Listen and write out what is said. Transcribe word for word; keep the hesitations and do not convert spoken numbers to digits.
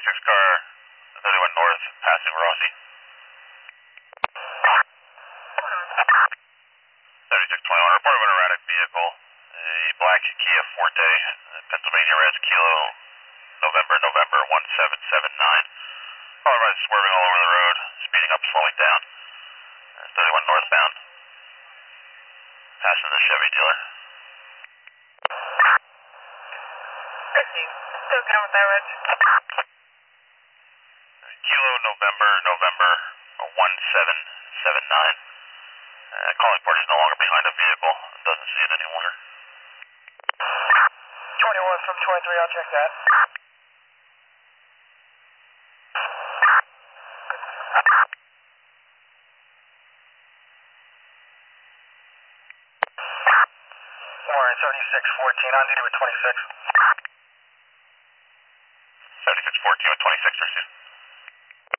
thirty-six car, thirty-one north, passing Rossi. thirty-six twenty-one, report of an erratic vehicle, a black Kia Forte, Pennsylvania Res Kilo, November, November one seven seven nine. All right, swerving all over the road, speeding up, slowing down. thirty-one northbound, passing the Chevy dealer. Still going with that, Reg. Kilo, November, November one seven seven nine. Uh, calling party is no longer behind the vehicle. Doesn't see it any longer. twenty-one from twenty-three, I'll check that. Alright, seventy-six fourteen, on duty with twenty-six. seventy-six fourteen with twenty-six, or